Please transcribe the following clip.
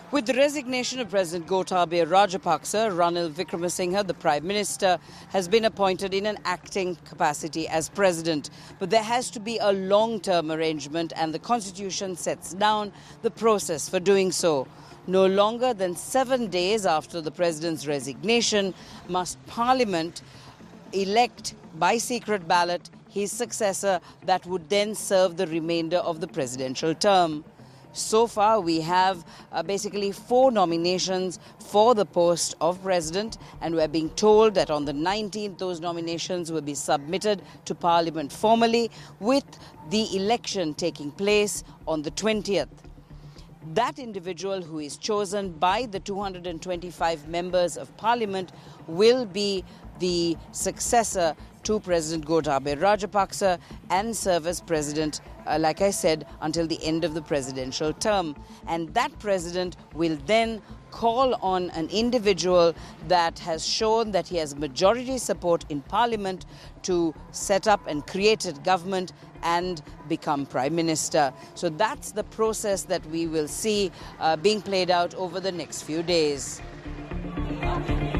With the resignation of President Gotabaya Rajapaksa, Ranil Wickremesinghe, the Prime Minister, has been appointed in an acting capacity as President. But there has to be a long-term arrangement, and the Constitution sets down the process for doing so. No longer than 7 days after the President's resignation must Parliament elect by secret ballot his successor that would then serve the remainder of the presidential term. So far, we have basically 4 nominations for the post of president, and we're being told that on the 19th, those nominations will be submitted to Parliament formally, with the election taking place on the 20th. That individual who is chosen by the 225 members of Parliament will be the successor to President Gotabaya Rajapaksa and serve as president, like I said, until the end of the presidential term. And that president will then call on an individual that has shown that he has majority support in Parliament to set up and create a government and become Prime Minister. So that's the process that we will see being played out over the next few days.